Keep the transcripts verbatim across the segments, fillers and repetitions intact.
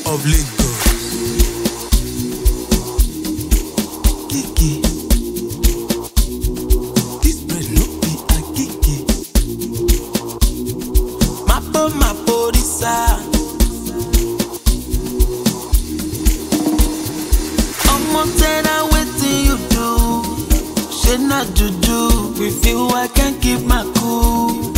of Lagos. Kiki, this bread no be a kiki. Mapo mapo disa. Omo tell her wetin you do. She not juju. With you I can't keep my cool.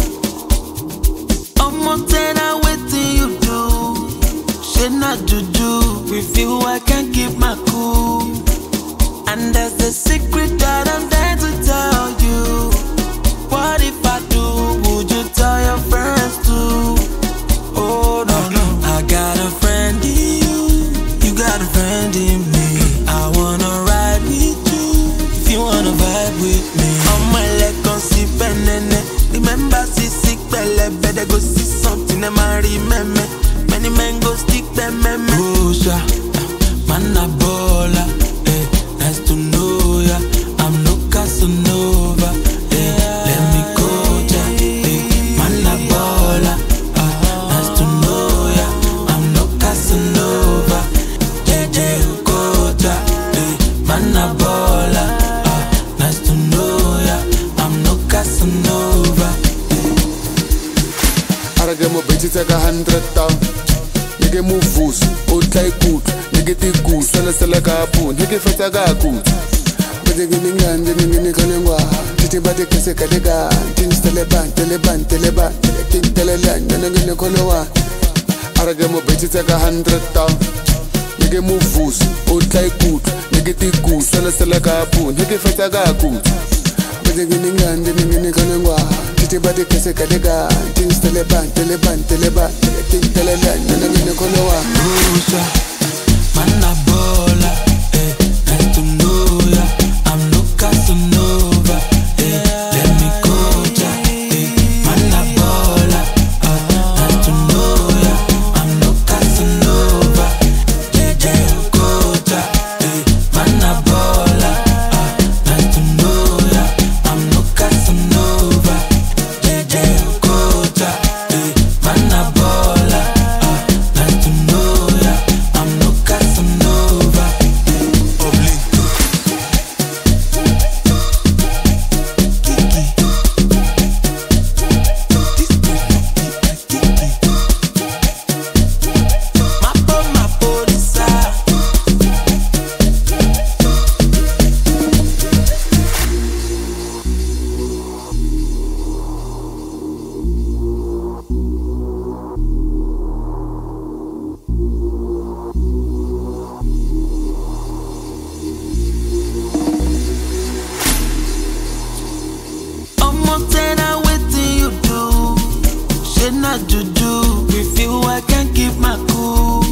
Omo tell her wetin you do. She not juju. With you I can't keep my cool. And there's a secret that I'm there to tell you. What if I do? Would you tell your friends too? Oh no no, I got a friend in you. You got a friend in me. I wanna ride with you. If you wanna vibe with me. On my leg on see penene. Remember see sick belly. Better go see something and marry me. Many men go stick them me. Oh sha, man a baller. Nice to know ya, I'm no Casanova. Yeah, let me go, ja. Hey, man a baller. Ah, nice to know ya, I'm no Casanova. J J go, ja. Hey, man a baller. Ah, nice to know ya, I'm no Casanova. I get my bitches like a hundred thousand. Nigga move fools, old like good. Nigga take good, sell sell like a poon. Nigga fetch a guy good. But they give me land, they give me kanengwa. Titi bade kese kadega. Things teleban, teleban, teleban. King teleland, then I'm gonna call one. I get my bitches like a hundred thousand. Nigga move fools, old like good. Nigga take good, sell sell like a poon. Nigga fetch a guy good. But they give me land, they give me kanengwa. Titi bade kese kadega. Things teleban, teleban, teleban. King teleland, then I'm gonna call one. Man a baller, eh, nice to know ya. I'm no Casanova, eh, let me go, ja, eh. Man a baller, ah, nice to know ya. I'm no Casanova, J J go, ja, eh. Man a baller, ah, nice to know ya. I'm no Casanova, J J go, ja, eh. Man a baller, ah, nice to know ya. I'm no Casanova of Lagos. Kiki, this bread no be a kiki. Mapo mapo disa. Omo tell her wetin you do. She not juju. With you I can't keep my cool.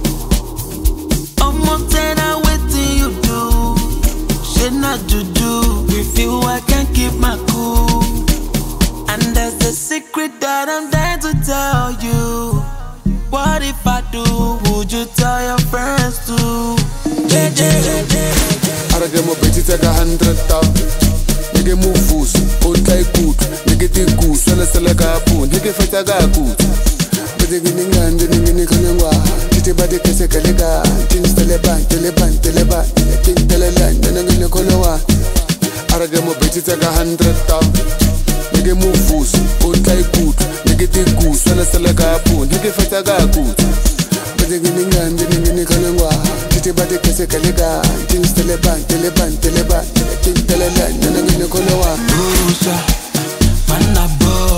Omo tell her wetin you do. She not juju. With you I can't keep my cool. And there's a secret that I'm there to tell you. What if I do? Would you tell your friends too? J J, I get my bitches like a hundred thousand. Nigga move fools, old like good. Nigga take good, sell sell like a poon. Nigga fetch a guy good. But they give me land, they give me kanengwa. Titi bade kese kadega. Things teleban, teleban, teleban. King teleland, then I'm gonna call one. I get my bitches like a hundred thousand. Nigga move fools, old like good. Nigga take good, sell sell like a poon. Nigga fetch a guy good. But they give me land, they give me kanengwa. Titi bade kese kadega. Things teleban, teleban, teleban. King teleland, then I'm gonna call one. Rosa, man a baller.